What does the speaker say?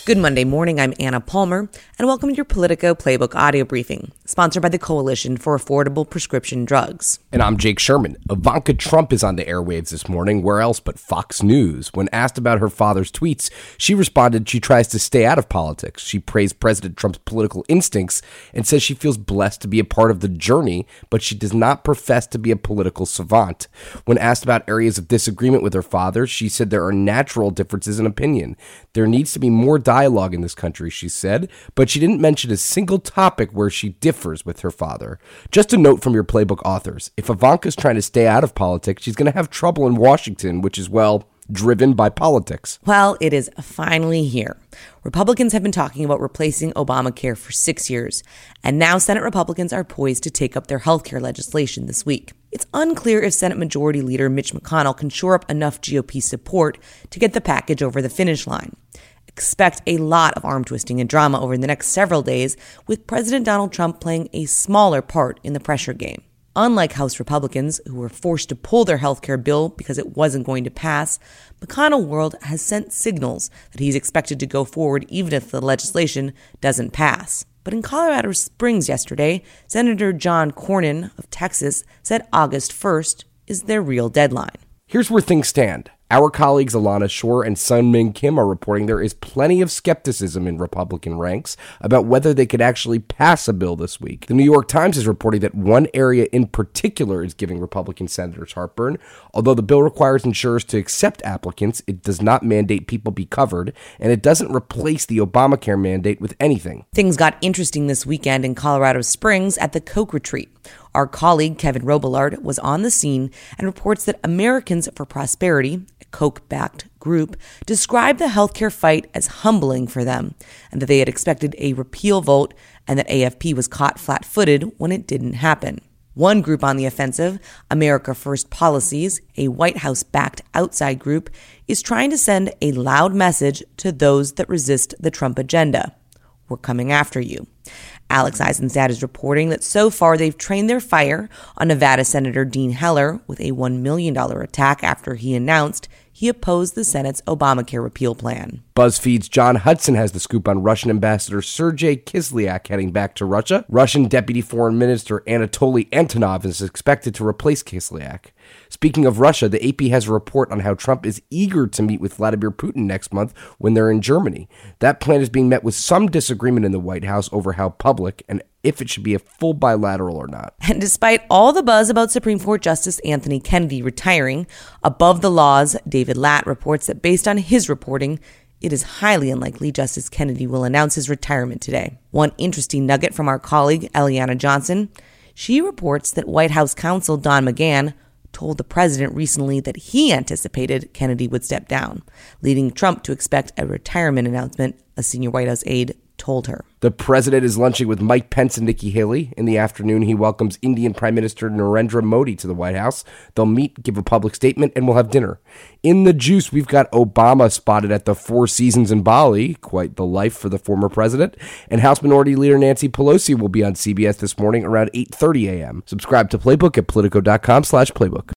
Good Monday morning, I'm Anna Palmer, and welcome to your Politico Playbook audio briefing, sponsored by the Coalition for Affordable Prescription Drugs. And I'm Jake Sherman. Ivanka Trump is on the airwaves this morning, where else but Fox News. When asked about her father's tweets, she responded she tries to stay out of politics. She praised President Trump's political instincts and says she feels blessed to be a part of the journey, but she does not profess to be a political savant. When asked about areas of disagreement with her father, she said there are natural differences in opinion. There needs to be more dialogue in this country, she said, but she didn't mention a single topic where she differs with her father. Just a note from your Playbook authors. If Ivanka's trying to stay out of politics, she's going to have trouble in Washington, which is, well, driven by politics. Well, it is finally here. Republicans have been talking about replacing Obamacare for 6 years, and now Senate Republicans are poised to take up their healthcare legislation this week. It's unclear if Senate Majority Leader Mitch McConnell can shore up enough GOP support to get the package over the finish line. Expect a lot of arm twisting and drama over the next several days, with President Donald Trump playing a smaller part in the pressure game. Unlike House Republicans, who were forced to pull their healthcare bill because it wasn't going to pass, McConnell World has sent signals that he's expected to go forward even if the legislation doesn't pass. But in Colorado Springs yesterday, Senator John Cornyn of Texas said August 1st is their real deadline. Here's where things stand. Our colleagues Alana Shore and Sun-Min Kim are reporting there is plenty of skepticism in Republican ranks about whether they could actually pass a bill this week. The New York Times is reporting that one area in particular is giving Republican senators heartburn. Although the bill requires insurers to accept applicants, it does not mandate people be covered, and it doesn't replace the Obamacare mandate with anything. Things got interesting this weekend in Colorado Springs at the Koch retreat. Our colleague Kevin Robillard was on the scene and reports that Americans for Prosperity, a Koch-backed group, described the healthcare fight as humbling for them, and that they had expected a repeal vote and that AFP was caught flat-footed when it didn't happen. One group on the offensive, America First Policies, a White House-backed outside group, is trying to send a loud message to those that resist the Trump agenda. We're coming after you. Alex Eisenstadt is reporting that so far they've trained their fire on Nevada Senator Dean Heller with a $1 million attack after he announced he opposed the Senate's Obamacare repeal plan. BuzzFeed's John Hudson has the scoop on Russian Ambassador Sergei Kislyak heading back to Russia. Russian Deputy Foreign Minister Anatoly Antonov is expected to replace Kislyak. Speaking of Russia, the AP has a report on how Trump is eager to meet with Vladimir Putin next month when they're in Germany. That plan is being met with some disagreement in the White House over how public and if it should be a full bilateral or not. And despite all the buzz about Supreme Court Justice Anthony Kennedy retiring, Above the Law's David Latt reports that based on his reporting, it is highly unlikely Justice Kennedy will announce his retirement today. One interesting nugget from our colleague Eliana Johnson, she reports that White House counsel Don McGahn told the president recently that he anticipated Kennedy would step down, leading Trump to expect a retirement announcement, a senior White House aide told her. The president is lunching with Mike Pence and Nikki Haley. In the afternoon, he welcomes Indian Prime Minister Narendra Modi to the White House. They'll meet, give a public statement, and we'll have dinner. In the juice, we've got Obama spotted at the Four Seasons in Bali, quite the life for the former president. And House Minority Leader Nancy Pelosi will be on CBS this morning around 8:30 a.m. Subscribe to Playbook at Politico.com/Playbook.